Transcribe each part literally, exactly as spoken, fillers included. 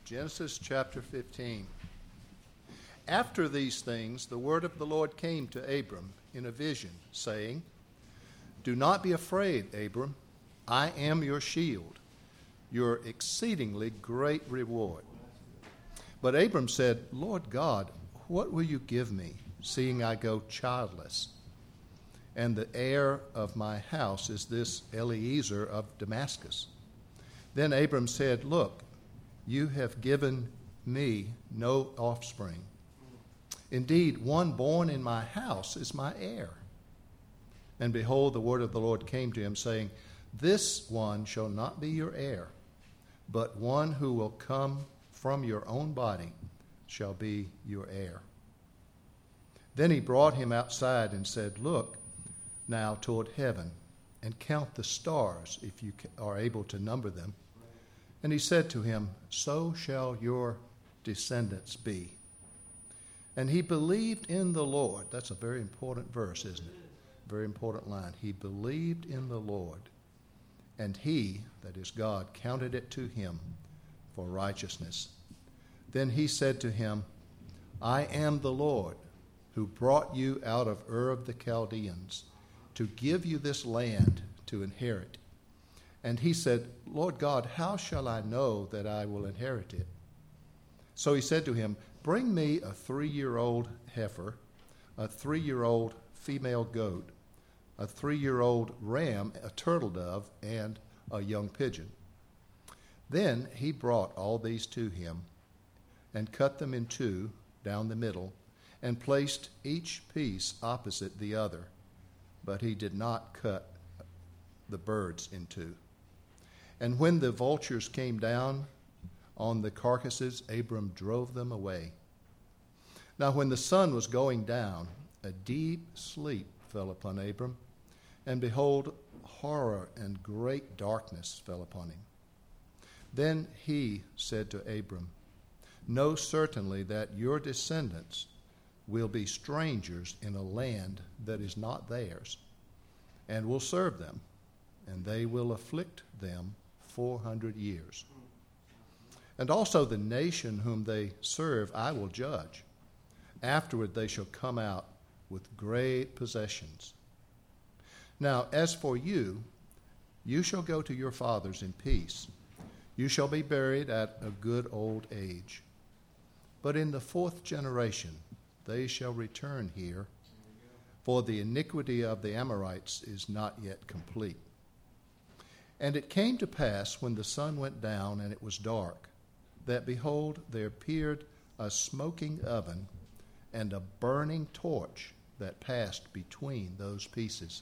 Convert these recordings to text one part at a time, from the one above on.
Genesis chapter fifteen. After these things, the word of the Lord came to Abram in a vision, saying, "Do not be afraid, Abram. I am your shield, your exceedingly great reward." But Abram said, "Lord God, what will you give me, seeing I go childless? And the heir of my house is this Eliezer of Damascus." Then Abram said, "Look, you have given me no offspring. Indeed, one born in my house is my heir." And behold, the word of the Lord came to him, saying, "This one shall not be your heir, but one who will come from your own body shall be your heir." Then he brought him outside and said, "Look now toward heaven and count the stars, if you are able to number them." And he said to him, "So shall your descendants be." And he believed in the Lord. That's a very important verse, isn't it? Very important line. He believed in the Lord, and he, that is God, counted it to him for righteousness. Then he said to him, "I am the Lord who brought you out of Ur of the Chaldeans to give you this land to inherit." And he said, "Lord God, how shall I know that I will inherit it?" So he said to him, "Bring me a three-year-old heifer, a three-year-old female goat, a three-year-old ram, a turtle dove, and a young pigeon." Then he brought all these to him and cut them in two down the middle and placed each piece opposite the other, but he did not cut the birds in two. And when the vultures came down on the carcasses, Abram drove them away. Now when the sun was going down, a deep sleep fell upon Abram, and behold, horror and great darkness fell upon him. Then he said to Abram, "Know certainly that your descendants will be strangers in a land that is not theirs, and will serve them, and they will afflict them four hundred years. And also the nation whom they serve I will judge. Afterward they shall come out with great possessions. Now as for you, you shall go to your fathers in peace. You shall be buried at a good old age. But in the fourth generation they shall return here, for the iniquity of the Amorites is not yet complete." And it came to pass, when the sun went down and it was dark, that behold, there appeared a smoking oven and a burning torch that passed between those pieces.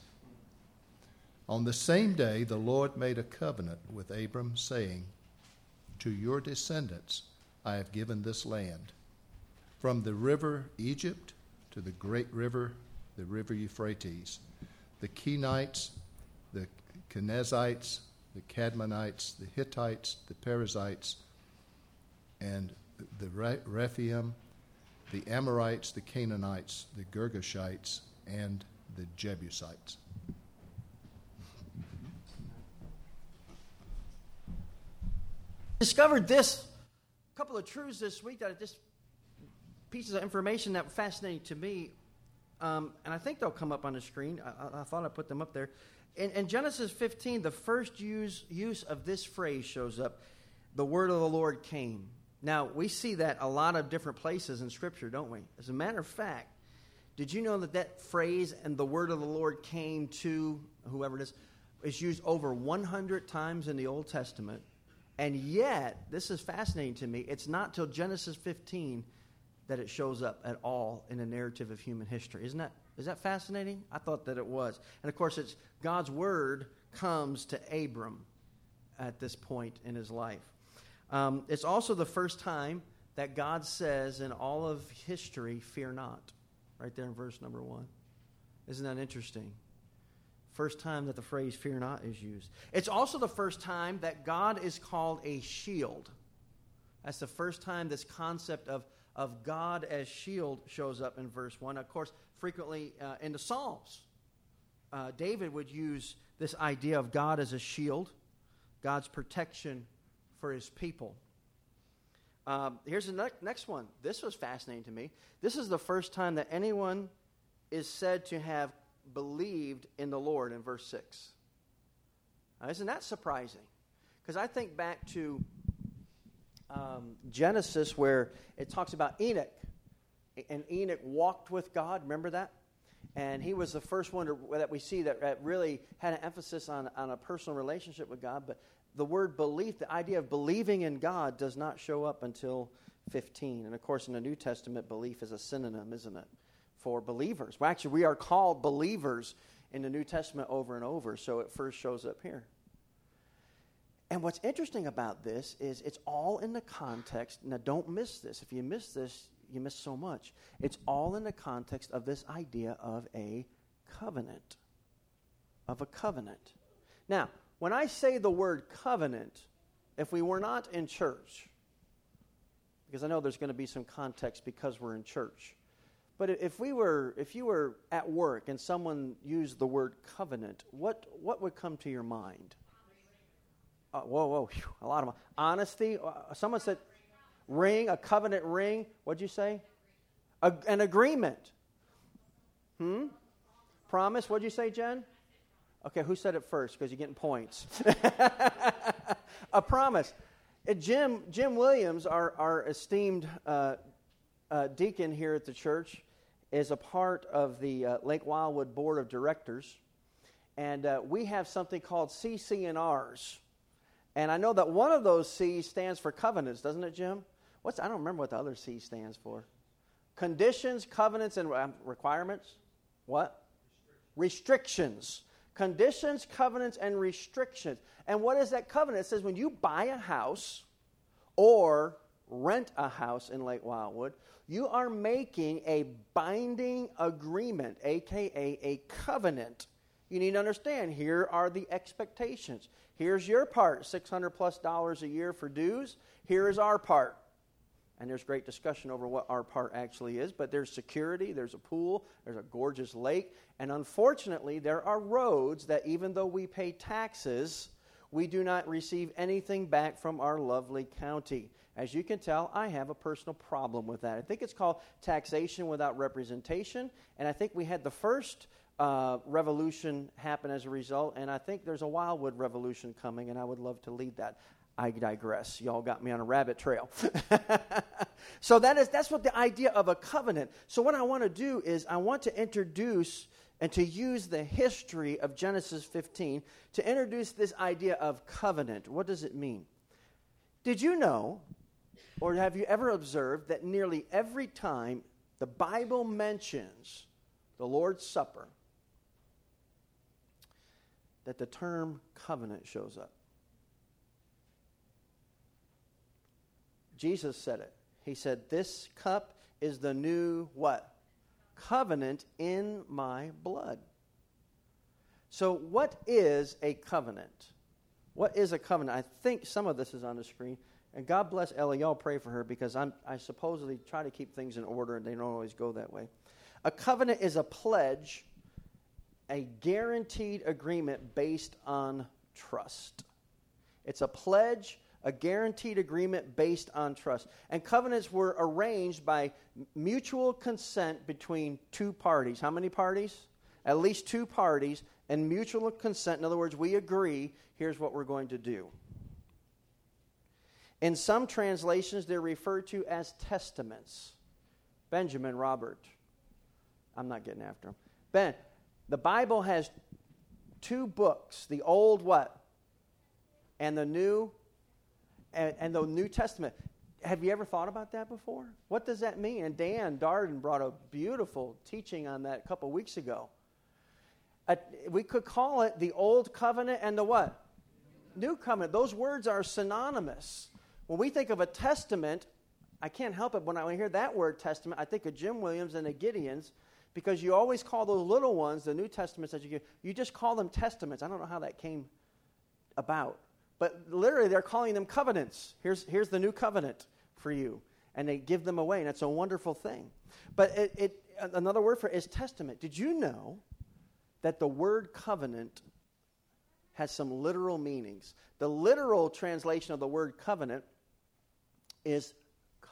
On the same day the Lord made a covenant with Abram, saying, "To your descendants I have given this land, from the river Egypt to the great river, the river Euphrates, the Kenites, the Kenizzites, the Cadmonites, the Hittites, the Perizzites, and the Rephaim, the Amorites, the Canaanites, the Girgashites, and the Jebusites." Discovered this couple of truths this week that are just pieces of information that were fascinating to me, um, and I think they'll come up on the screen. I, I, I thought I put them up there. In, in Genesis fifteen, the first use, use of this phrase shows up, "The word of the Lord came." Now, we see that a lot of different places in Scripture, don't we? As a matter of fact, did you know that that phrase, "and the word of the Lord came to," whoever it is, is used over one hundred times in the Old Testament? And yet, this is fascinating to me, it's not till Genesis fifteen that it shows up at all in the narrative of human history. Isn't that, is that fascinating? I thought that it was. And of course, it's God's word comes to Abram at this point in his life. Um, it's also the first time that God says in all of history, "Fear not," right there in verse number one. Isn't that interesting? First time that the phrase "fear not" is used. It's also the first time that God is called a shield. That's the first time this concept of, of God as shield shows up in verse one. Of course, frequently uh, in the Psalms, uh, David would use this idea of God as a shield, God's protection for his people. Um, here's the ne- next one. This was fascinating to me. This is the first time that anyone is said to have believed in the Lord in verse six. Now, isn't that surprising? Because I think back to um, Genesis where it talks about Enoch. And Enoch walked with God. Remember that? And he was the first one to, that we see that, that really had an emphasis on, on a personal relationship with God. But the word belief, the idea of believing in God, does not show up until fifteen. And of course, in the New Testament, belief is a synonym, isn't it, for believers? Well, actually, we are called believers in the New Testament over and over, so it first shows up here. And what's interesting about this is it's all in the context. Now, don't miss this. If you miss this, you miss so much. It's all in the context of this idea of a covenant. Of a covenant. Now, when I say the word covenant, if we were not in church, because I know there's going to be some context because we're in church, but if we were, if you were at work and someone used the word covenant, what what would come to your mind? Uh, whoa, whoa, whew, a lot of honesty. Uh, someone said ring, a covenant ring. What'd you say? A, an agreement. Hmm? Promise. What'd you say, Jen? Okay, who said it first? Because you're getting points. A promise. Uh, Jim Jim Williams, our, our esteemed uh, uh, deacon here at the church, is a part of the uh, Lake Wildwood Board of Directors. And uh, we have something called C C N Rs. And I know that one of those C's stands for covenants, doesn't it, Jim? What's I don't remember what the other C stands for. Conditions, covenants, and uh, requirements. What? Restrictions. Conditions, covenants, and restrictions. And what is that covenant? It says when you buy a house or rent a house in Lake Wildwood, you are making a binding agreement, a k a a covenant. You need to understand, here are the expectations. Here's your part, six hundred plus dollars a year for dues. Here is our part. And there's great discussion over what our part actually is, but there's security, there's a pool, there's a gorgeous lake, and unfortunately there are roads that even though we pay taxes, we do not receive anything back from our lovely county. As you can tell, I have a personal problem with that. I think it's called taxation without representation, and I think we had the first uh, revolution happen as a result, and I think there's a Wildwood revolution coming, and I would love to lead that. I digress. Y'all got me on a rabbit trail. So that is that's what the idea of a covenant. So what I want to do is I want to introduce and to use the history of Genesis fifteen to introduce this idea of covenant. What does it mean? Did you know, or have you ever observed, that nearly every time the Bible mentions the Lord's Supper, that the term covenant shows up? Jesus said it. He said, this cup is the new what? Covenant in my blood. So what is a covenant? What is a covenant? I think some of this is on the screen. And God bless Ellie. Y'all pray for her because I'm, I supposedly try to keep things in order and they don't always go that way. A covenant is a pledge, a guaranteed agreement based on trust. It's a pledge, a guaranteed agreement based on trust. And covenants were arranged by mutual consent between two parties. How many parties? At least two parties. And mutual consent, in other words, we agree, here's what we're going to do. In some translations, they're referred to as testaments. Benjamin, Robert. I'm not getting after him. Ben, the Bible has two books. The Old what? And the New And, and the New Testament. Have you ever thought about that before? What does that mean? And Dan Darden brought a beautiful teaching on that a couple weeks ago. Uh, we could call it the Old Covenant and the what? New Covenant. Those words are synonymous. When we think of a testament, I can't help it. When I hear that word testament, I think of Jim Williams and the Gideons, because you always call those little ones, the New Testaments that you give, you just call them testaments. I don't know how that came about. But literally, they're calling them covenants. Here's, here's the new covenant for you. And they give them away, and it's a wonderful thing. But it, it, another word for it is testament. Did you know that the word covenant has some literal meanings? The literal translation of the word covenant is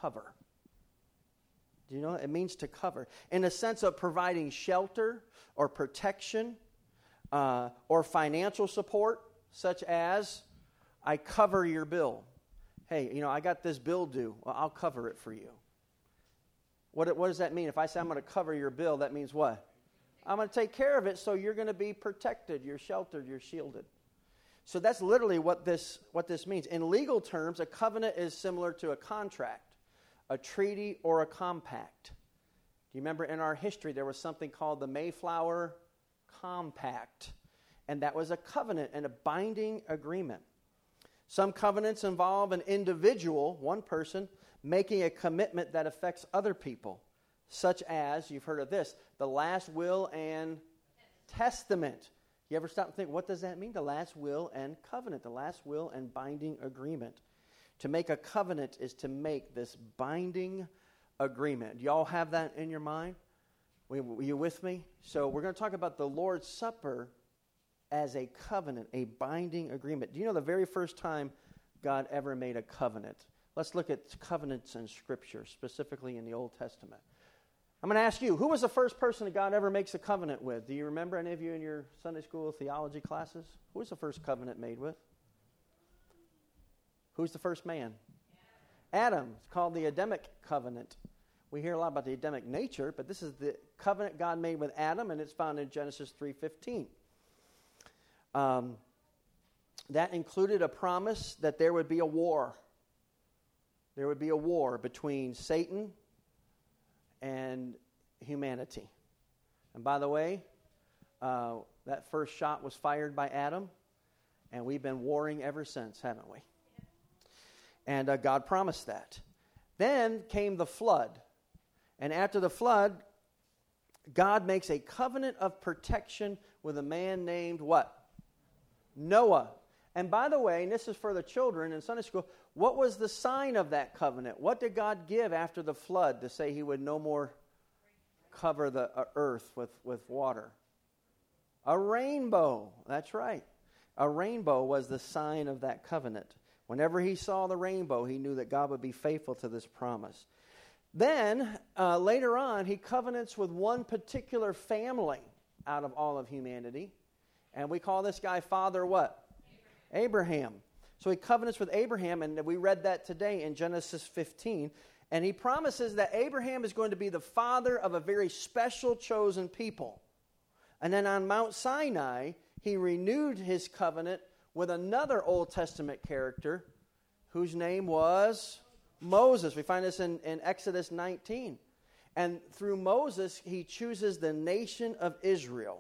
cover. Do you know? It means to cover. In the sense of providing shelter or protection uh, or financial support, such as, I cover your bill. Hey, you know, I got this bill due. Well, I'll cover it for you. What, what does that mean? If I say I'm going to cover your bill, that means what? I'm going to take care of it, so you're going to be protected, you're sheltered, you're shielded. So that's literally what this what this means. In legal terms, a covenant is similar to a contract, a treaty, or a compact. Do you remember in our history there was something called the Mayflower Compact, and that was a covenant and a binding agreement. Some covenants involve an individual, one person, making a commitment that affects other people, such as, you've heard of this, the last will and testament. You ever stop and think, what does that mean? The last will and covenant, the last will and binding agreement. To make a covenant is to make this binding agreement. Do y'all have that in your mind? Were you with me? So we're going to talk about the Lord's Supper as a covenant, a binding agreement. Do you know the very first time God ever made a covenant? Let's look at covenants in Scripture, specifically in the Old Testament. I'm going to ask you, who was the first person that God ever makes a covenant with? Do you remember any of you in your Sunday school theology classes? Who was the first covenant made with? Who's the first man? Adam. It's called the Adamic covenant. We hear a lot about the Adamic nature, but this is the covenant God made with Adam, and it's found in Genesis three fifteen. Um, that included a promise that there would be a war. There would be a war between Satan and humanity. And by the way, uh, that first shot was fired by Adam, and we've been warring ever since, haven't we? And uh, God promised that. Then came the flood. And after the flood, God makes a covenant of protection with a man named what? Noah. And by the way, and this is for the children in Sunday school, what was the sign of that covenant? What did God give after the flood to say he would no more cover the uh, earth with, with water? A rainbow. That's right. A rainbow was the sign of that covenant. Whenever he saw the rainbow, he knew that God would be faithful to this promise. Then, uh, later on, he covenants with one particular family out of all of humanity. And we call this guy Father what? Abraham. Abraham. So he covenants with Abraham, and we read that today in Genesis fifteen. And he promises that Abraham is going to be the father of a very special chosen people. And then on Mount Sinai, he renewed his covenant with another Old Testament character whose name was Moses. We find this in, in Exodus nineteen. And through Moses, he chooses the nation of Israel.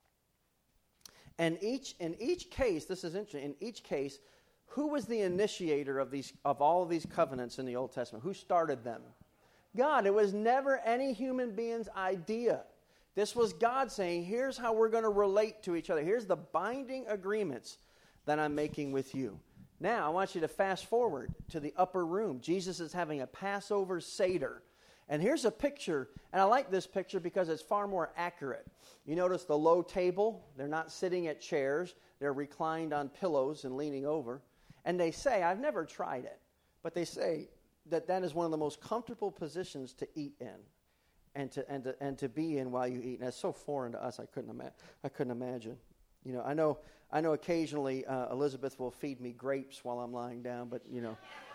And each in each case, this is interesting, in each case, who was the initiator of these of all of these covenants in the Old Testament? Who started them? God. It was never any human being's idea. This was God saying, here's how we're going to relate to each other. Here's the binding agreements that I'm making with you. Now, I want you to fast forward to the upper room. Jesus is having a Passover Seder. And here's a picture, and I like this picture because it's far more accurate. You notice the low table. They're not sitting at chairs. They're reclined on pillows and leaning over. And they say, I've never tried it, but they say that that is one of the most comfortable positions to eat in and to and to, and to be in while you eat. And it's so foreign to us, I couldn't ima- I couldn't imagine. You know, I know I know occasionally uh, Elizabeth will feed me grapes while I'm lying down, but, you know.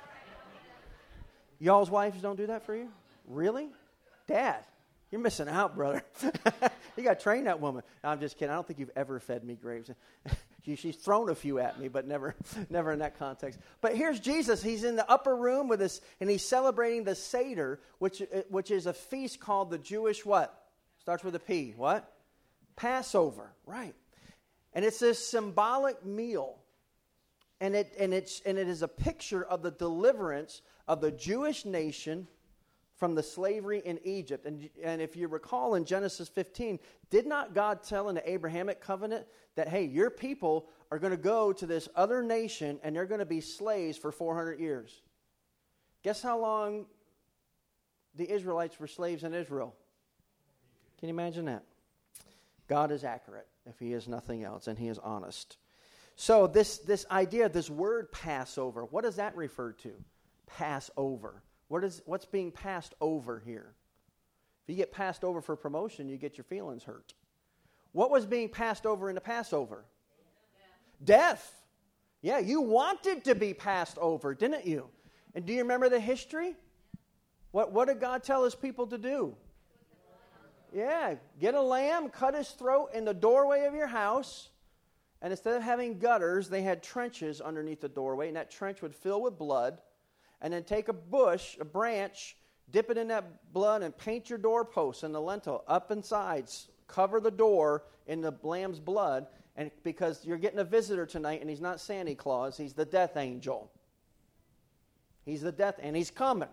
Y'all's wives don't do that for you? Really? Dad, you're missing out, brother. You got to train that woman. No, I'm just kidding. I don't think you've ever fed me grapes. she, she's thrown a few at me, but never never in that context. But here's Jesus. He's in the upper room with us, and he's celebrating the Seder, which, which is a feast called the Jewish what? Starts with a P. What? Passover. Right. And it's this symbolic meal. And it and it's and it is a picture of the deliverance of the Jewish nation from the slavery in Egypt. And, and if you recall in Genesis fifteen, did not God tell in the Abrahamic covenant that, hey, your people are going to go to this other nation and they're going to be slaves for four hundred years? Guess how long the Israelites were slaves in Israel? Can you imagine that? God is accurate if he is nothing else, and he is honest. So this, this idea, this word Passover, what does that refer to? Passover. What is, what's being passed over here? If you get passed over for promotion, you get your feelings hurt. What was being passed over in the Passover? Death. Death. Yeah, you wanted to be passed over, didn't you? And do you remember the history? What, what did God tell his people to do? Yeah, get a lamb, cut his throat in the doorway of your house, and instead of having gutters, they had trenches underneath the doorway, and that trench would fill with blood, and then take a bush, a branch, dip it in that blood, and paint your doorposts and the lintel up and sides. Cover the door in the lamb's blood, and because you're getting a visitor tonight, and he's not Santa Claus, he's the death angel. He's the death, and he's coming.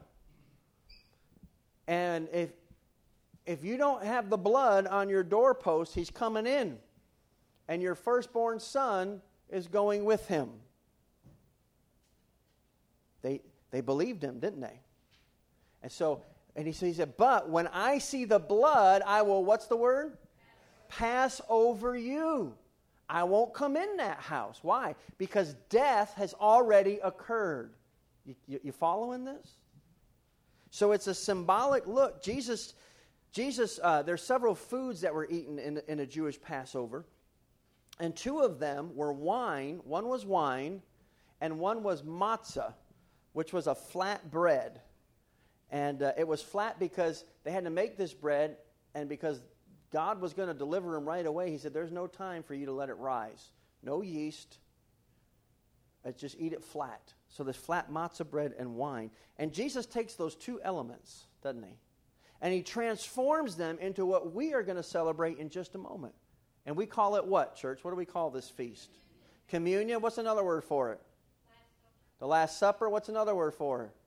And if if you don't have the blood on your doorpost, he's coming in, and your firstborn son is going with him. They they believed him, didn't they? And so, and he said, but when I see the blood, I will, what's the word? Pass over you. I won't come in that house. Why? Because death has already occurred. You, you, you following this? So it's a symbolic look. Jesus, Jesus. Uh, there's several foods that were eaten in, in a Jewish Passover. And two of them were wine. One was wine, and one was matzah, which was a flat bread. And uh, it was flat because they had to make this bread, and because God was going to deliver them right away, he said, there's no time for you to let it rise. No yeast. It's just eat it flat. So this flat matzah bread and wine. And Jesus takes those two elements, doesn't he? And he transforms them into what we are going to celebrate in just a moment. And we call it what, church? What do we call this feast? Communion. Communion. What's another word for it? Last the Last Supper. What's another word for it?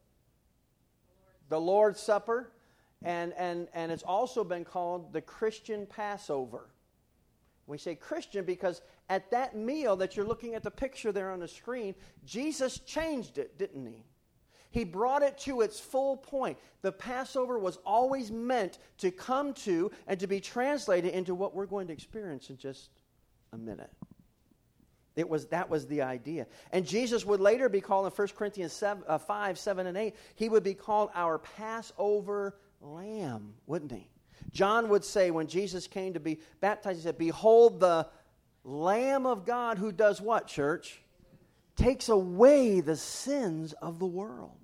The Lord's Supper. And, and, and it's also been called the Christian Passover. We say Christian because at that meal that you're looking at the picture there on the screen, Jesus changed it, didn't he? He brought it to its full point. The Passover was always meant to come to and to be translated into what we're going to experience in just a minute. It was that was the idea. And Jesus would later be called in First Corinthians five, seven, and eight, he would be called our Passover Lamb, wouldn't he? John would say when Jesus came to be baptized, he said, behold the Lamb of God who does what, church? Takes away the sins of the world.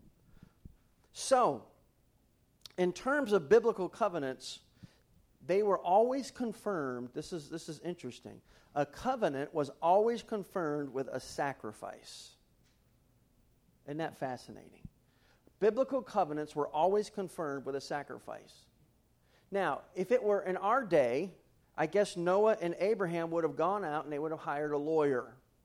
So, in terms of biblical covenants, they were always confirmed. This is, this is interesting. A covenant was always confirmed with a sacrifice. Isn't that fascinating? Biblical covenants were always confirmed with a sacrifice. Now, if it were in our day, I guess Noah and Abraham would have gone out and they would have hired a lawyer.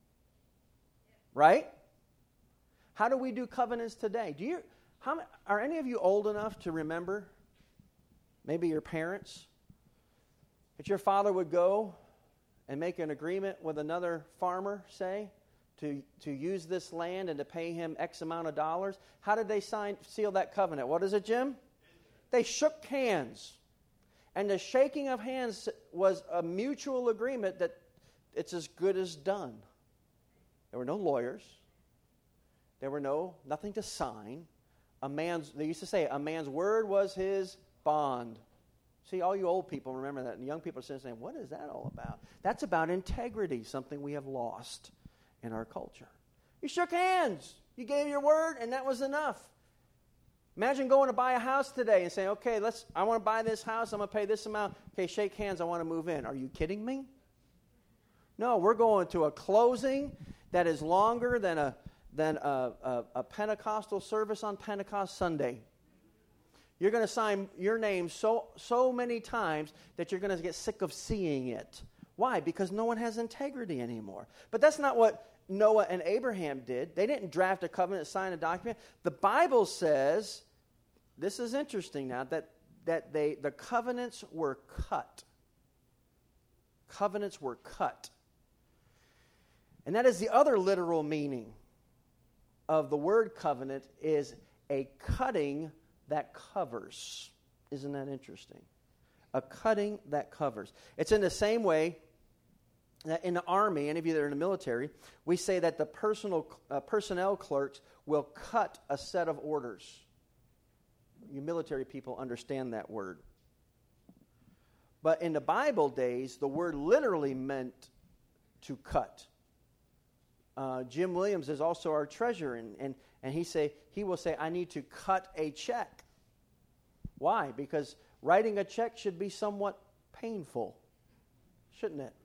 Right? How do we do covenants today? Do you, how, are any of you old enough to remember, maybe your parents, that your father would go and make an agreement with another farmer, say, to, to use this land and to pay him X amount of dollars? How did they sign, seal that covenant? What is it, Jim? They shook hands. And the shaking of hands was a mutual agreement that it's as good as done. There were no lawyers. There were no, nothing to sign. A man's, they used to say, a man's word was his bond. See, all you old people remember that, and young people are sitting saying, what is that all about? That's about integrity, something we have lost in our culture. You shook hands. You gave your word, and that was enough. Imagine going to buy a house today and saying, okay, let's. I want to buy this house. I'm going to pay this amount. Okay, shake hands. I want to move in. Are you kidding me? No, we're going to a closing that is longer than a than a, a, a Pentecostal service on Pentecost Sunday. You're going to sign your name so so many times that you're going to get sick of seeing it. Why? Because no one has integrity anymore. But that's not what Noah and Abraham did. They didn't draft a covenant, sign a document. The Bible says, this is interesting now, that, that they the covenants were cut. Covenants were cut. And that is the other literal meaning of the word covenant, is a cutting that covers. Isn't that interesting? A cutting that covers. It's in the same way that in the Army, any of you that are in the military, we say that the personal uh, personnel clerks will cut a set of orders. You military people understand that word. But in the Bible days, the word literally meant to cut. Uh, Jim Williams is also our treasurer, and, and, and he say he will say, I need to cut a check. Why? Because writing a check should be somewhat painful, shouldn't it?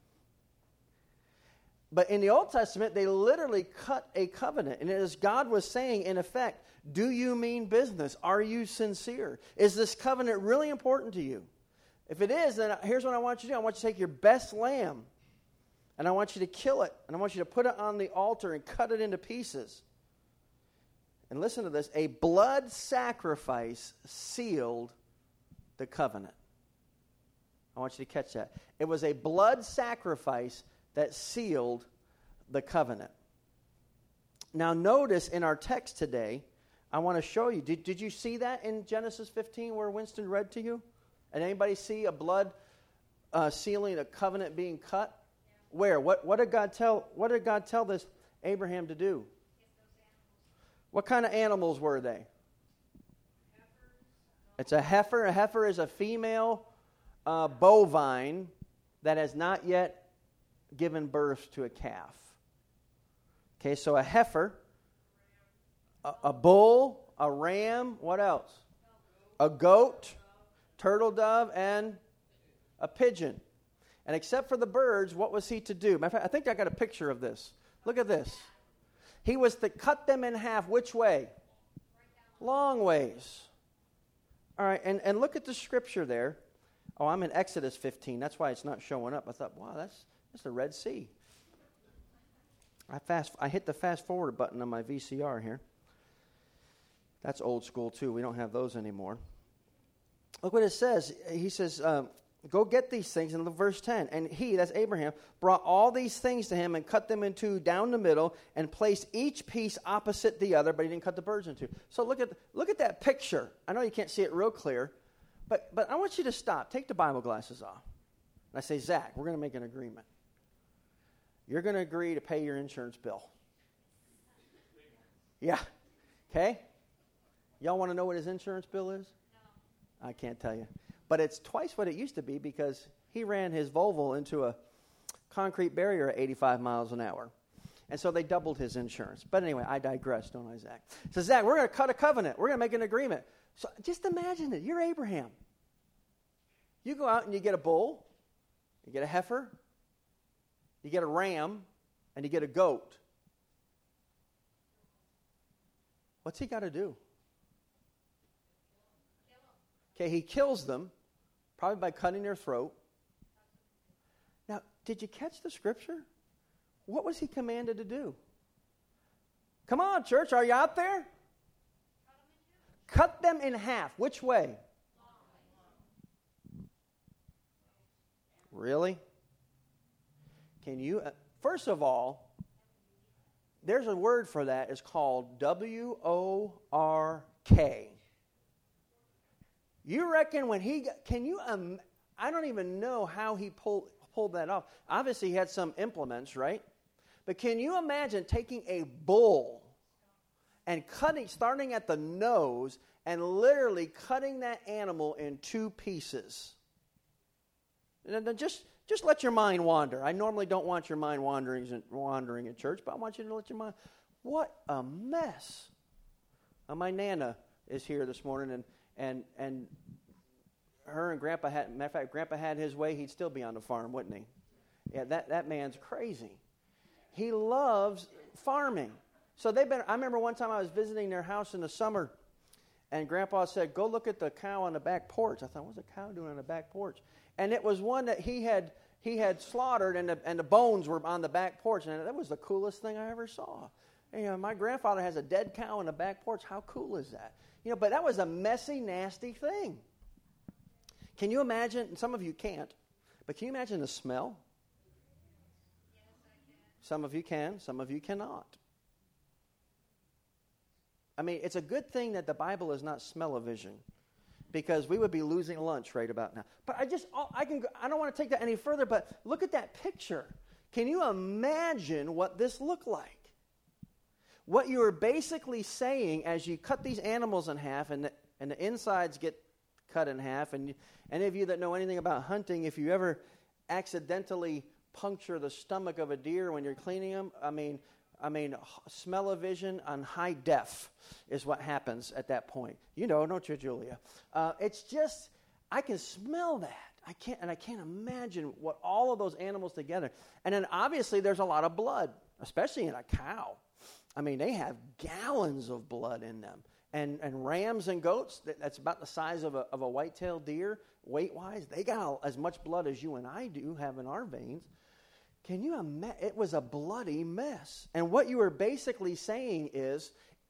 But in the Old Testament, they literally cut a covenant. And as God was saying, in effect, do you mean business? Are you sincere? Is this covenant really important to you? If it is, then here's what I want you to do. I want you to take your best lamb, and I want you to kill it, and I want you to put it on the altar and cut it into pieces. And listen to this. A blood sacrifice sealed the covenant. I want you to catch that. It was a blood sacrifice that sealed the covenant. Now notice in our text today, I want to show you. Did, did you see that in Genesis fifteen where Winston read to you? And anybody see a blood uh, sealing, a covenant being cut? Yeah. Where? What, what did God tell? What did God tell this Abraham to do? What kind of animals were they? Heifers. It's a heifer. A heifer is a female uh, bovine that has not yet given birth to a calf. Okay, so a heifer, a, a bull, a ram, what else? A goat, turtle dove, and a pigeon. And except for the birds, what was he to do? Matter of fact, I think I got a picture of this. Look at this. He was to cut them in half. Which way? Long ways. All right, and, and look at the scripture there. Oh, I'm in Exodus fifteen. That's why it's not showing up. I thought, wow, that's that's the Red Sea. I fast. I hit the fast forward button on my V C R here. That's old school too. We don't have those anymore. Look what it says. He says, um, go get these things in verse ten. And he, that's Abraham, brought all these things to him and cut them in two down the middle and placed each piece opposite the other, but he didn't cut the birds in two. So look at look at that picture. I know you can't see it real clear, but, but I want you to stop. Take the Bible glasses off. And I say, Zach, we're going to make an agreement. You're going to agree to pay your insurance bill. Yeah. Okay? Y'all want to know what his insurance bill is? I can't tell you. But it's twice what it used to be because he ran his Volvo into a concrete barrier at eighty-five miles an hour. And so they doubled his insurance. But anyway, I digress, don't I, Zach? So, Zach, we're going to cut a covenant. We're going to make an agreement. So just imagine it. You're Abraham. You go out and you get a bull, you get a heifer, you get a ram, and you get a goat. What's he got to do? Okay, he kills them, probably by cutting their throat. Now, did you catch the scripture? What was he commanded to do? Come on, church, are you out there? Cut them in half. Which way? Really? Can you, uh, first of all, there's a word for that. It's called W O R K. You reckon when he got, can you, um, I don't even know how he pulled, pulled that off. Obviously, he had some implements, right? But can you imagine taking a bull and cutting, starting at the nose, and literally cutting that animal in two pieces? And then just, just let your mind wander. I normally don't want your mind wandering, wandering in church, but I want you to let your mind. What a mess. Now, my Nana is here this morning, and And and her and Grandpa had, matter of fact, Grandpa had his way, he'd still be on the farm, wouldn't he? Yeah, that, that man's crazy. He loves farming. So they've been, I remember one time I was visiting their house in the summer, and Grandpa said, go look at the cow on the back porch. I thought, what's a cow doing on the back porch? And it was one that he had he had slaughtered, and the, and the bones were on the back porch, and that was the coolest thing I ever saw. And, you know, my grandfather has a dead cow on the back porch. How cool is that? You know, but that was a messy, nasty thing. Can you imagine? Some of you can't, but can you imagine the smell? Yes, I can. Some of you can, some of you cannot. I mean, it's a good thing that the Bible is not smell-o-vision, because we would be losing lunch right about now. But I just, I can, I don't want to take that any further, but look at that picture. Can you imagine what this looked like? what you are basically saying as you cut these animals in half and the, and the insides get cut in half, and you, any of you that know anything about hunting, if you ever accidentally puncture the stomach of a deer when you're cleaning them, I mean, I mean, smell-o-vision on high def is what happens at that point. You know, don't you, Julia? Uh, it's just, I can smell that. I can't, and I can't imagine what all of those animals together. And then obviously there's a lot of blood, especially in a cow. I mean, they have gallons of blood in them. And and rams and goats, that, that's about the size of a of a white-tailed deer, weight-wise. They got as much blood as you and I do have in our veins. Can you imagine? It was a bloody mess. And what you were basically saying is,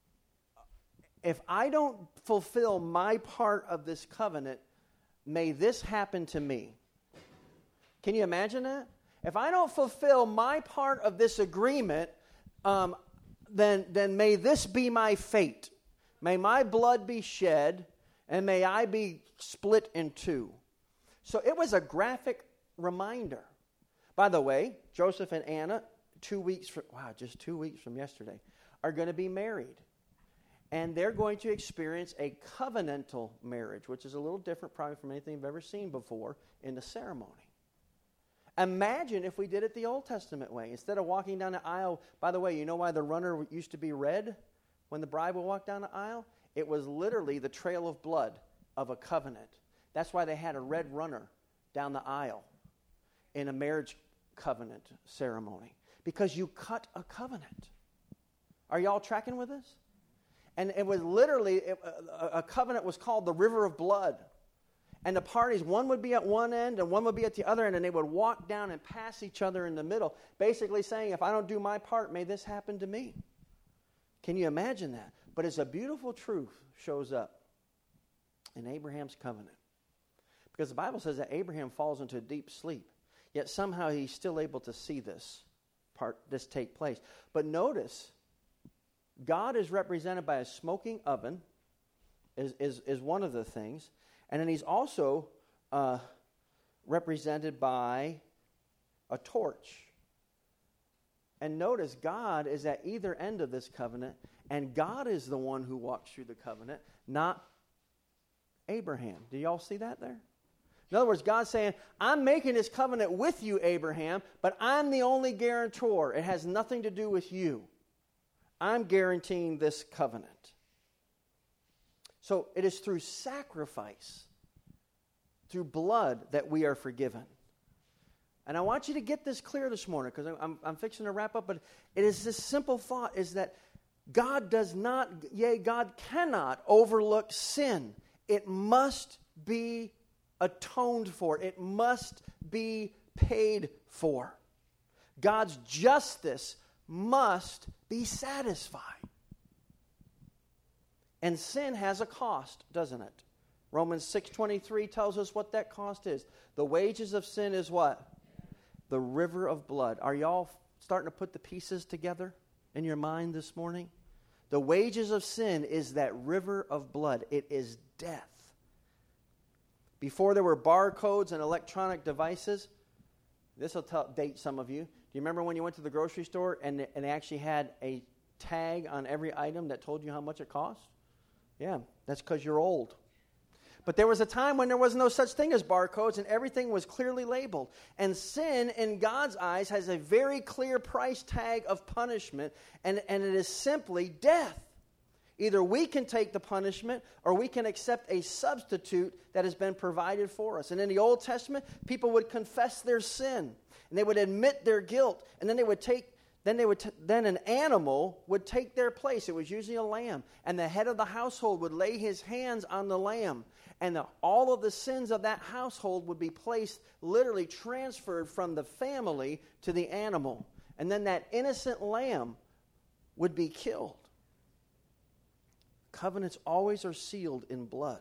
if I don't fulfill my part of this covenant, may this happen to me. Can you imagine that? If I don't fulfill my part of this agreement, um, then, then may this be my fate. May my blood be shed, and may I be split in two. So it was a graphic reminder. By the way, Joseph and Anna, two weeks from, wow, just two weeks from yesterday, are going to be married. And they're going to experience a covenantal marriage, which is a little different probably from anything you've ever seen before in the ceremony. Imagine if we did it the Old Testament way. Instead of walking down the aisle, by the way, you know why the runner used to be red when the bride would walk down the aisle? It was literally the trail of blood of a covenant. That's why they had a red runner down the aisle in a marriage covenant ceremony, because you cut a covenant. Are y'all tracking with us? And it was literally, it, a, a covenant was called the river of blood. And the parties, one would be at one end and one would be at the other end, and they would walk down and pass each other in the middle, basically saying, if I don't do my part, may this happen to me. Can you imagine that? But it's a beautiful truth shows up in Abraham's covenant. Because the Bible says that Abraham falls into a deep sleep. Yet somehow he's still able to see this part, this take place. But notice, God is represented by a smoking oven, is, is, is one of the things. And then he's also uh, represented by a torch. And notice, God is at either end of this covenant, and God is the one who walks through the covenant, not Abraham. Do y'all see that there? In other words, God's saying, I'm making this covenant with you, Abraham, but I'm the only guarantor. It has nothing to do with you. I'm guaranteeing this covenant. So it is through sacrifice, through blood, that we are forgiven. And I want you to get this clear this morning, because I'm, I'm fixing to wrap up, but it is this simple thought, is that God does not, yea, God cannot overlook sin. It must be atoned for. It must be paid for. God's justice must be satisfied. And sin has a cost, doesn't it? Romans six twenty-three tells us what that cost is. The wages of sin is what? The river of blood. Are y'all starting to put the pieces together in your mind this morning? The wages of sin is that river of blood. It is death. Before there were barcodes and electronic devices, this will tell, date some of you. Do you remember when you went to the grocery store and they, and they actually had a tag on every item that told you how much it cost? Yeah, that's because you're old. But there was a time when there was no such thing as barcodes and everything was clearly labeled. And sin, in God's eyes, has a very clear price tag of punishment, and, and it is simply death. Either we can take the punishment or we can accept a substitute that has been provided for us. And in the Old Testament, people would confess their sin and they would admit their guilt, and then they would take then they would t- then an animal would take their place. It was usually a lamb, and the head of the household would lay his hands on the lamb, and the, all of the sins of that household would be placed, literally transferred from the family to the animal. And then that innocent lamb would be killed. Covenants always are sealed in blood.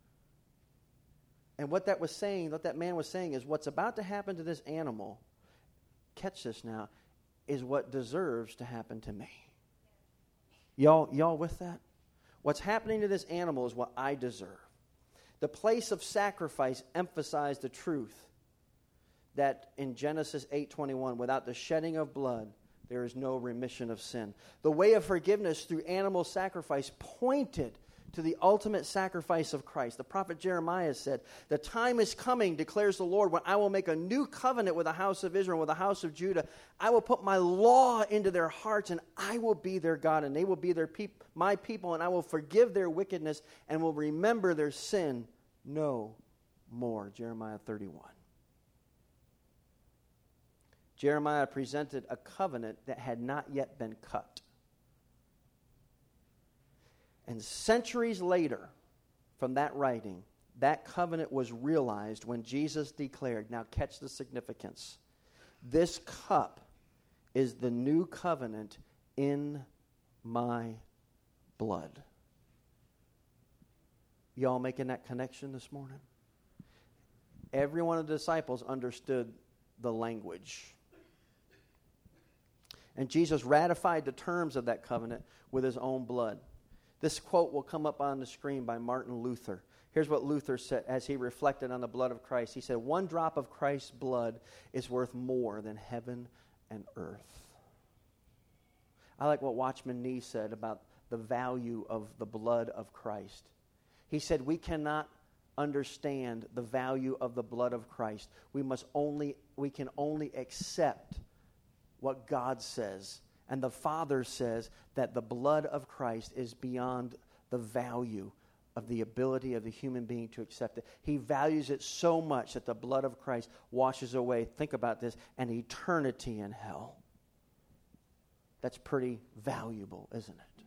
And what that was saying, what that man was saying is, what's about to happen to this animal, catch this now, is what deserves to happen to me. Y'all, y'all with that? What's happening to this animal is what I deserve. The place of sacrifice emphasized the truth that in Genesis eight twenty-one, without the shedding of blood, there is no remission of sin. The way of forgiveness through animal sacrifice pointed to the ultimate sacrifice of Christ. The prophet Jeremiah said, "The time is coming, declares the Lord, when I will make a new covenant with the house of Israel, with the house of Judah. I will put my law into their hearts, and I will be their God, and they will be their peop- my people, and I will forgive their wickedness, and will remember their sin no more." Jeremiah thirty-one. Jeremiah presented a covenant that had not yet been cut. And centuries later, from that writing, that covenant was realized when Jesus declared, now catch the significance, "This cup is the new covenant in my blood." Y'all making that connection this morning? Every one of the disciples understood the language. And Jesus ratified the terms of that covenant with his own blood. This quote will come up on the screen by Martin Luther. Here's what Luther said as he reflected on the blood of Christ. He said, "One drop of Christ's blood is worth more than heaven and earth." I like what Watchman Nee said about the value of the blood of Christ. He said, "We cannot understand the value of the blood of Christ. We must only, we can only accept what God says. And the Father says that the blood of Christ is beyond the value of the ability of the human being to accept it. He values it so much that the blood of Christ washes away, think about this, an eternity in hell. That's pretty valuable, isn't it?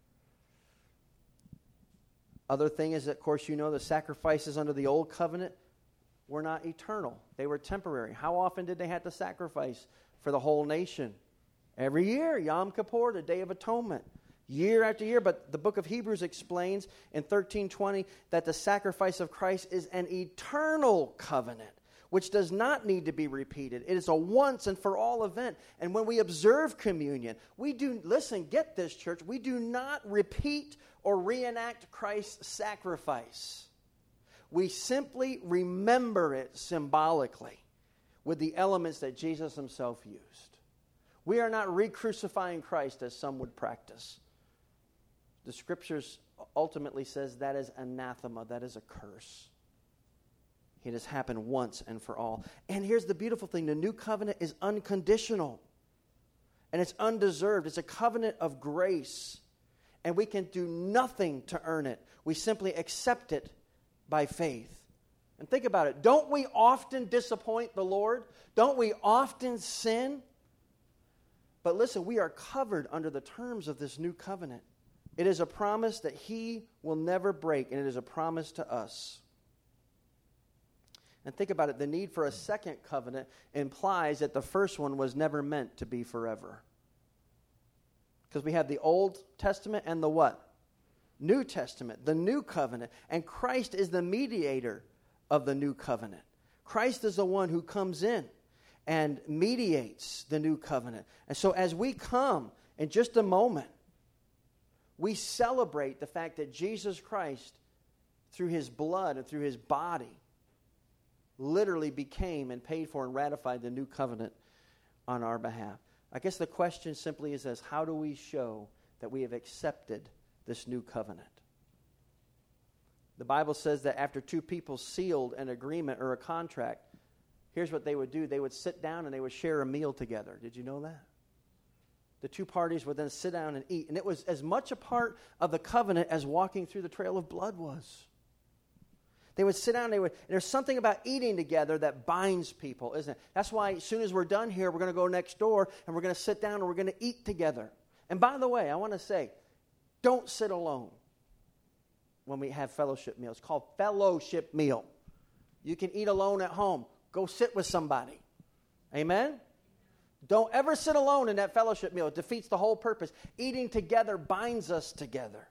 Other thing is, of course, you know, the sacrifices under the old covenant were not eternal. They were temporary. How often did they have to sacrifice for the whole nation? Every year, Yom Kippur, the Day of Atonement, year after year. But the book of Hebrews explains in thirteen twenty that the sacrifice of Christ is an eternal covenant, which does not need to be repeated. It is a once and for all event. And when we observe communion, we do, listen, get this, church, we do not repeat or reenact Christ's sacrifice. We simply remember it symbolically with the elements that Jesus himself used. We are not re-crucifying Christ as some would practice. The Scriptures ultimately says that is anathema, that is a curse. It has happened once and for all. And here's the beautiful thing. The new covenant is unconditional. And it's undeserved. It's a covenant of grace. And we can do nothing to earn it. We simply accept it by faith. And think about it. Don't we often disappoint the Lord? Don't we often sin? But listen, we are covered under the terms of this new covenant. It is a promise that he will never break, and it is a promise to us. And think about it. The need for a second covenant implies that the first one was never meant to be forever. Because we have the Old Testament and the what? New Testament, the new covenant. And Christ is the mediator of the new covenant. Christ is the one who comes in and mediates the new covenant. And so as we come in just a moment, we celebrate the fact that Jesus Christ, through his blood and through his body, literally became and paid for and ratified the new covenant on our behalf. I guess the question simply is this: how do we show that we have accepted this new covenant? The Bible says that after two people sealed an agreement or a contract, here's what they would do. They would sit down and they would share a meal together. Did you know that? The two parties would then sit down and eat. And it was as much a part of the covenant as walking through the trail of blood was. They would sit down, they would, and there's something about eating together that binds people, isn't it? That's why as soon as we're done here, we're going to go next door and we're going to sit down and we're going to eat together. And by the way, I want to say, don't sit alone when we have fellowship meals. It's called fellowship meal. You can eat alone at home. Go sit with somebody. Amen? Don't ever sit alone in that fellowship meal. It defeats the whole purpose. Eating together binds us together.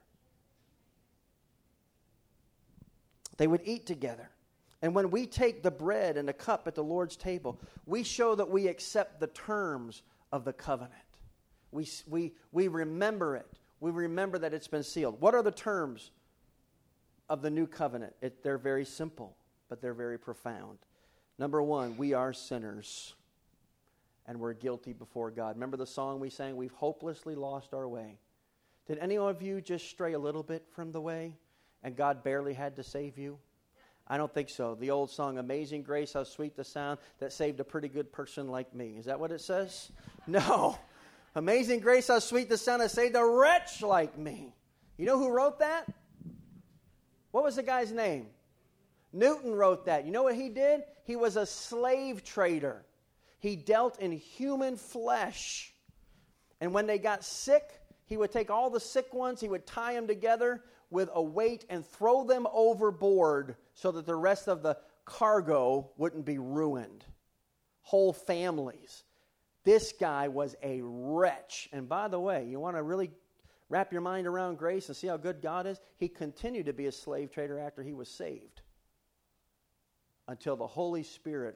They would eat together. And when we take the bread and the cup at the Lord's table, we show that we accept the terms of the covenant. We, we, we remember it. We remember that it's been sealed. What are the terms of the new covenant? It, they're very simple, but they're very profound. Number one, we are sinners. and we're guilty before God. Remember the song we sang, We've Hopelessly Lost Our Way. Did any of you just stray a little bit from the way and God barely had to save you? I don't think so. The old song, Amazing Grace, how sweet the sound that saved a pretty good person like me. Is that what it says? No. Amazing Grace, how sweet the sound that saved a wretch like me. You know who wrote that? What was the guy's name? Newton wrote that. You know what he did? He was a slave trader. He dealt in human flesh. And when they got sick, he would take all the sick ones, he would tie them together with a weight and throw them overboard so that the rest of the cargo wouldn't be ruined. Whole families. This guy was a wretch. And by the way, you want to really wrap your mind around grace and see how good God is? He continued to be a slave trader after he was saved, until the Holy Spirit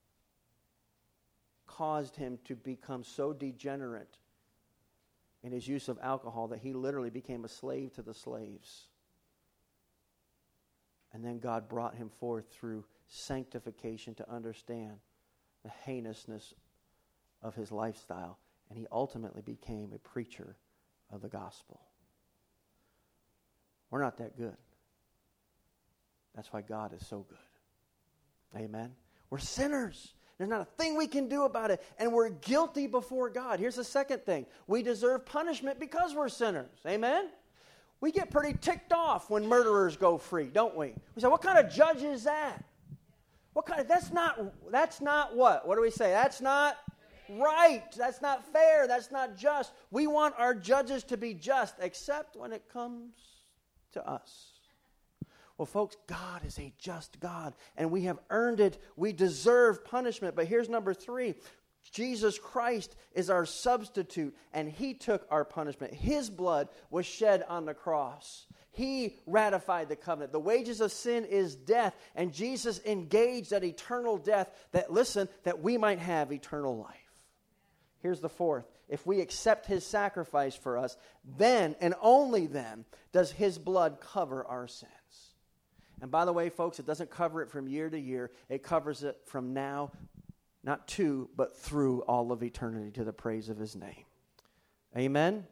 caused him to become so degenerate in his use of alcohol that he literally became a slave to the slaves. And then God brought him forth through sanctification to understand the heinousness of his lifestyle. And he ultimately became a preacher of the gospel. We're not that good. That's why God is so good. Amen? We're sinners. There's not a thing we can do about it. And we're guilty before God. Here's the second thing. We deserve punishment because we're sinners. Amen? We get pretty ticked off when murderers go free, don't we? We say, what kind of judge is that? What kind of, that's not, that's not what? What do we say? That's not right. That's not fair. That's not just. We want our judges to be just, except when it comes to us. Well, folks, God is a just God, and we have earned it. We deserve punishment. But here's number three. Jesus Christ is our substitute, and He took our punishment. His blood was shed on the cross. He ratified the covenant. The wages of sin is death, and Jesus engaged that eternal death that, listen, that we might have eternal life. Here's the fourth. If we accept His sacrifice for us, then and only then does His blood cover our sins. And by the way, folks, it doesn't cover it from year to year. It covers it from now, not to, but through all of eternity, to the praise of His name. Amen?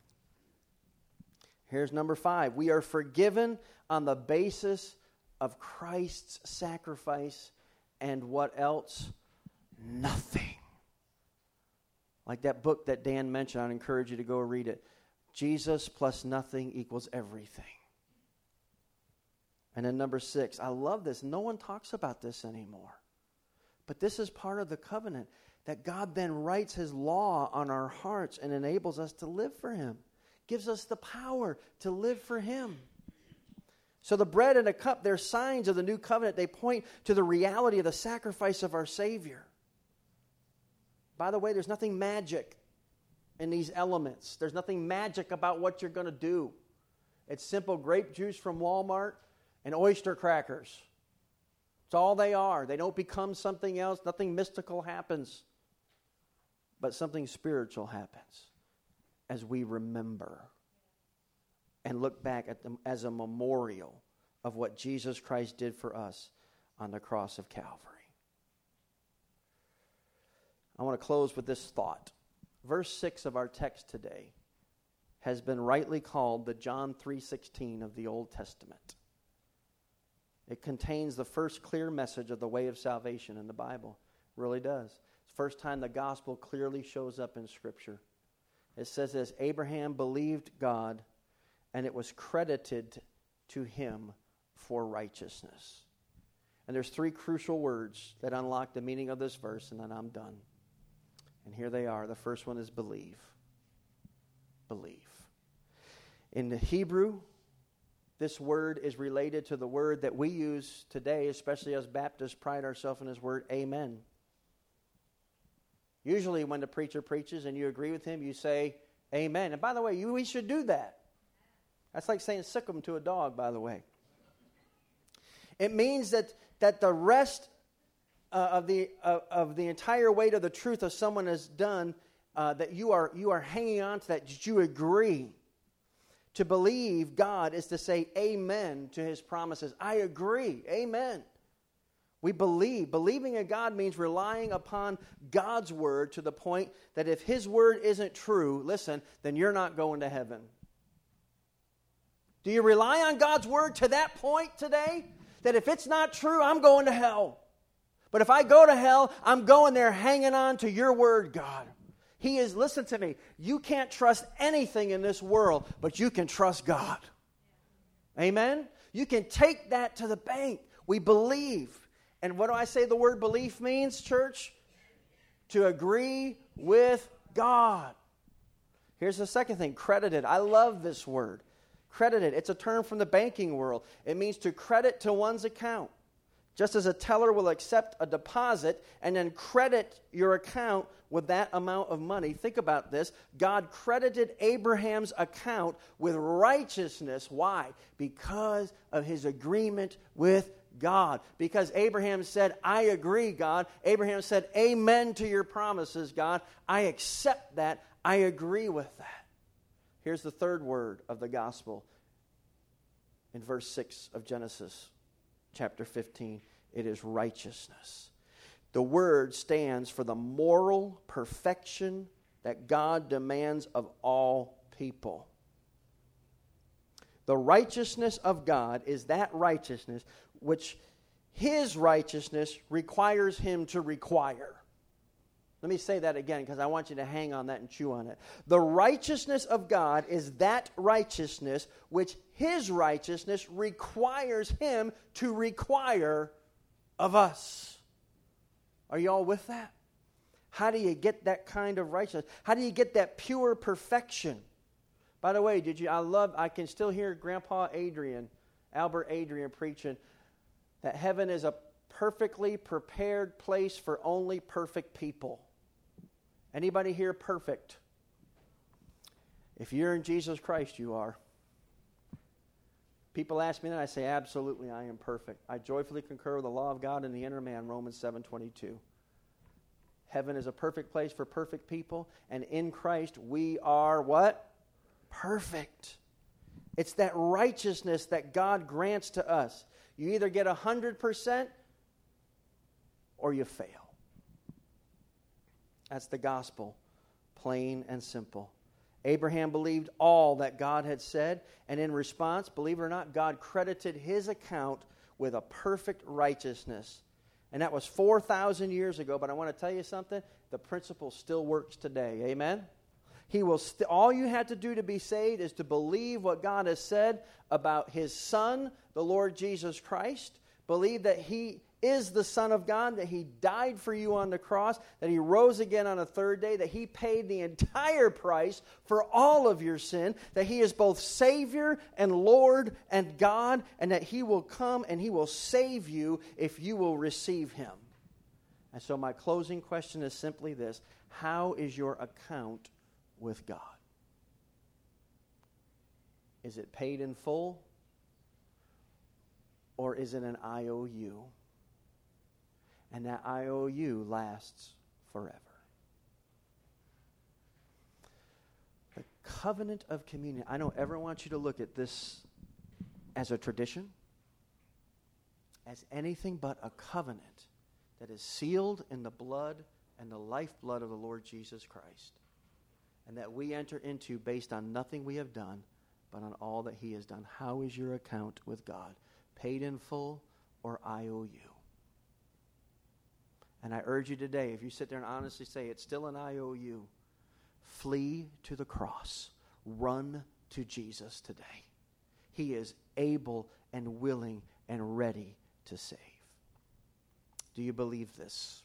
Here's number five. We are forgiven on the basis of Christ's sacrifice, and what else? Nothing. Like that book that Dan mentioned, I'd encourage you to go read it. Jesus plus nothing equals everything. And then number six, I love this. No one talks about this anymore. But this is part of the covenant, that God then writes His law on our hearts and enables us to live for Him. Gives us the power to live for Him. So the bread and the cup, they're signs of the new covenant. They point to the reality of the sacrifice of our Savior. By the way, there's nothing magic in these elements. There's nothing magic about what you're going to do. It's simple grape juice from Walmart and oyster crackers. It's all they are. They don't become something else. Nothing mystical happens. But something spiritual happens as we remember and look back at them as a memorial of what Jesus Christ did for us on the cross of Calvary. I want to close with this thought. Verse six of our text today has been rightly called the John three sixteen of the Old Testament. It contains the first clear message of the way of salvation in the Bible. It really does. It's the first time the gospel clearly shows up in Scripture. It says this, Abraham believed God, and it was credited to him for righteousness. And there's three crucial words that unlock the meaning of this verse, and then I'm done. And here they are. The first one is believe. Believe. In the Hebrew, this word is related to the word that we use today, especially as Baptists pride ourselves in this word, amen. Usually when the preacher preaches and you agree with him, you say amen. And by the way, you, we should do that. That's like saying sick 'em to a dog, by the way. It means that, that the rest uh, of, the, uh, of the entire weight of the truth of someone has done, uh, that you are, you are hanging on to that, that you agree. To believe God is to say amen to His promises. I agree. Amen. We believe. Believing in God means relying upon God's word to the point that if his word isn't true, listen, then you're not going to heaven. Do you rely on God's word to that point today? That if it's not true, I'm going to hell. But if I go to hell, I'm going there hanging on to your word, God. He is, listen to me, you can't trust anything in this world, but you can trust God. Amen? You can take that to the bank. We believe. And what do I say the word belief means, church? To agree with God. Here's the second thing, credited. I love this word. Credited. It's a term from the banking world. It means to credit to one's account. Just as a teller will accept a deposit and then credit your account with that amount of money. Think about this. God credited Abraham's account with righteousness. Why? Because of his agreement with God. Because Abraham said, I agree, God. Abraham said, amen to your promises, God. I accept that. I agree with that. Here's the third word of the gospel in verse six of Genesis chapter fifteen. It is righteousness. The word stands for the moral perfection that God demands of all people. The righteousness of God is that righteousness which his righteousness requires him to require. Let me say that again because I want you to hang on that and chew on it. The righteousness of God is that righteousness which his righteousness requires him to require of us. Are you all with that? How do you get that kind of righteousness? How do you get that pure perfection? By the way, did you? I love, I can still hear Grandpa Adrian, Albert Adrian preaching that heaven is a perfectly prepared place for only perfect people. Anybody here perfect? If you're in Jesus Christ, you are. People ask me that, I say, absolutely, I am perfect. I joyfully concur with the law of God in the inner man, Romans seven twenty-two. Heaven is a perfect place for perfect people, and in Christ we are what? Perfect. It's that righteousness that God grants to us. You either get one hundred percent or you fail. That's the gospel, plain and simple. Abraham believed all that God had said, and in response, believe it or not, God credited his account with a perfect righteousness. And that was four thousand years ago, but I want to tell you something, the principle still works today. Amen? He will st- all you had to do to be saved is to believe what God has said about his Son, the Lord Jesus Christ. Believe that he is the Son of God, that he died for you on the cross, that he rose again on a third day, that he paid the entire price for all of your sin, that he is both Savior and Lord and God, and that he will come and he will save you if you will receive him. And so my closing question is simply this: how is your account with God? Is it paid in full? Or is it an I O U? And that I O U lasts forever. The covenant of communion. I don't ever want you to look at this as a tradition, as anything but a covenant that is sealed in the blood and the lifeblood of the Lord Jesus Christ, and that we enter into based on nothing we have done, but on all that he has done. How is your account with God? Paid in full or I O U? And I urge you today, if you sit there and honestly say it's still an I O U, flee to the cross. Run to Jesus today. He is able and willing and ready to save. Do you believe this?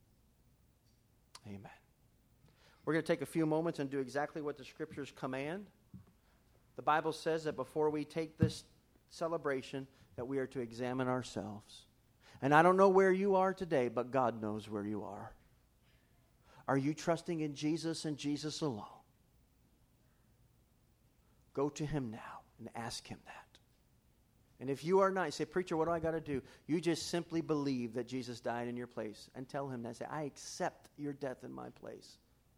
Amen. We're going to take a few moments and do exactly what the Scriptures command. The Bible says that before we take this celebration, that we are to examine ourselves. And I don't know where you are today, but God knows where you are. Are you trusting in Jesus and Jesus alone? Go to him now and ask him that. And if you are not, you say, preacher, what do I got to do? You just simply believe that Jesus died in your place and tell him that. Say, I accept your death in my place.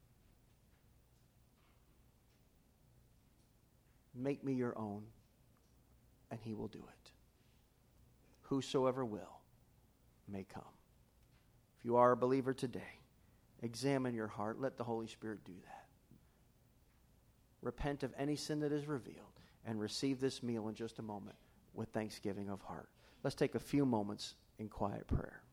Make me your own, and he will do it. Whosoever will, may come. If you are a believer today, examine your heart. Let the Holy Spirit do that. Repent of any sin that is revealed and receive this meal in just a moment with thanksgiving of heart. Let's take a few moments in quiet prayer.